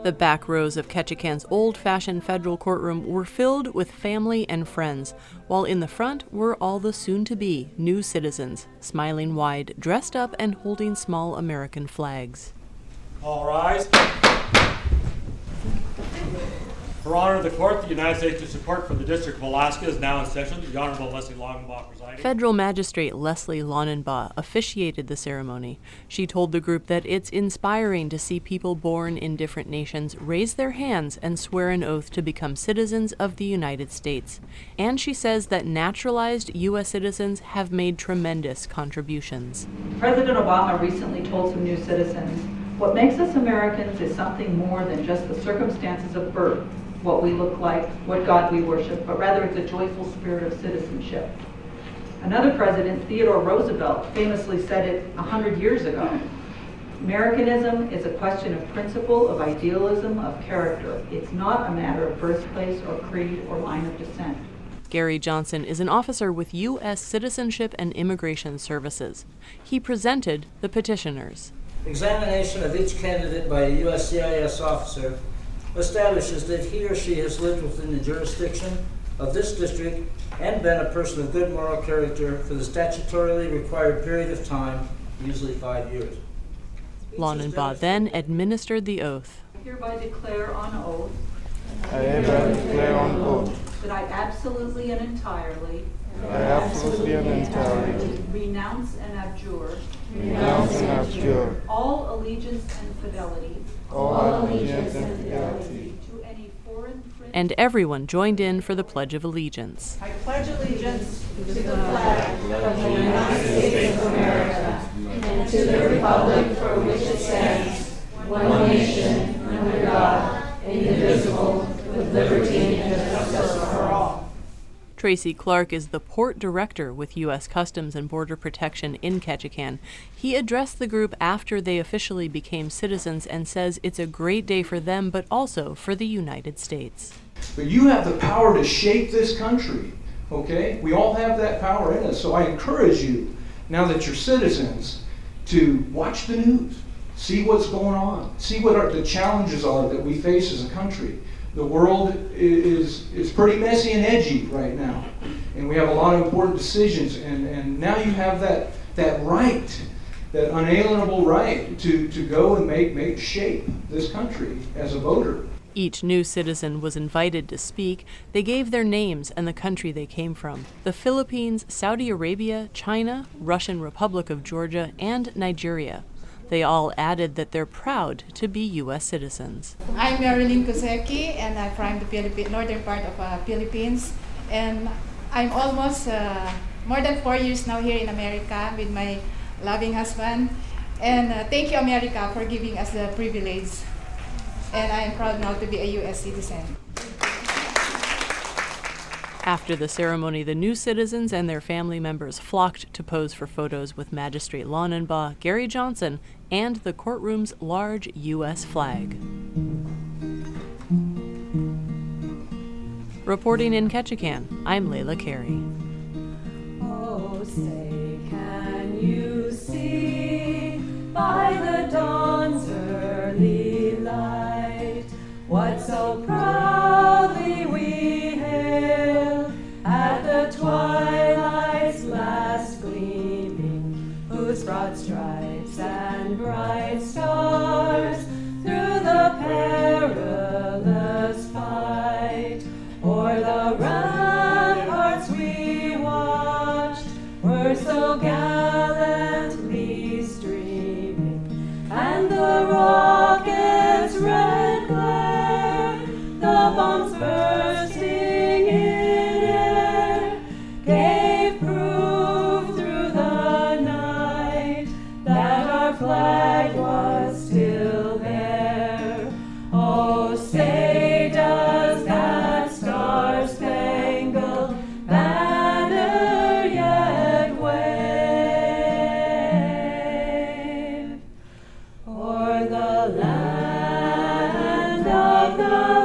The back rows of Ketchikan's old-fashioned federal courtroom were filled with family and friends, while in the front were all the soon-to-be new citizens, smiling wide, dressed up and holding small American flags. All rise. For honor of the court, the United States District Court for the District of Alaska is now in session. The Honorable Leslie Longenbaugh presiding. Federal Magistrate Leslie Longenbaugh officiated the ceremony. She told the group that it's inspiring to see people born in different nations raise their hands and swear an oath to become citizens of the United States. And she says that naturalized U.S. citizens have made tremendous contributions. President Obama recently told some new citizens, "What makes us Americans is something more than just the circumstances of birth, what we look like, what God we worship, but rather it's a joyful spirit of citizenship." Another president, Theodore Roosevelt, famously said it 100 years ago. Americanism is a question of principle, of idealism, of character. It's not a matter of birthplace or creed or line of descent. Gary Johnson is an officer with U.S. Citizenship and Immigration Services. He presented the petitioners. Examination of each candidate by a USCIS officer establishes that he or she has lived within the jurisdiction of this district and been a person of good moral character for the statutorily required period of time, usually 5 years. Longenbaugh then administered the oath. I hereby declare on oath I hereby declare on oath that I absolutely and entirely renounce and abjure all allegiance and fidelity to any foreign prince. And everyone joined in for the Pledge of Allegiance. I pledge allegiance to the flag of the United States of America and to the republic for which it stands, one nation, under God, indivisible, with liberty and justice for all. Tracy Clark is the port director with U.S. Customs and Border Protection in Ketchikan. He addressed the group after they officially became citizens and says it's a great day for them, but also for the United States. But you have the power to shape this country, okay? We all have that power in us. So I encourage you, now that you're citizens, to watch the news, see what's going on, see what the challenges are that we face as a country. The world is pretty messy and edgy right now, and we have a lot of important decisions, and now you have that right, that unalienable right to go and make shape this country as a voter. Each new citizen was invited to speak. They gave their names and the country they came from: the Philippines, Saudi Arabia, China, Russian Republic of Georgia, and Nigeria. They all added that they're proud to be U.S. citizens. I'm Marilyn Kuseki, and I'm from the northern part of Philippines. And I'm almost more than 4 years now here in America with my loving husband. And thank you, America, for giving us the privilege. And I am proud now to be a U.S. citizen. After the ceremony, the new citizens and their family members flocked to pose for photos with Magistrate Longenbaugh, Gary Johnson, and the courtroom's large U.S. flag. Reporting in Ketchikan, I'm Layla Carey. Oh, say, can you see by the dawn's early light what so proudly we hailed at the twilight's last gleaming, whose broad stripes and bright stars through the perilous fight o'er the ramparts we watched were so gallantly streaming, and the rockets' red glare, the bombs bursting in air, gave proof through the night that our flag was still there. Oh, say does that star-spangled banner yet wave o'er the land of the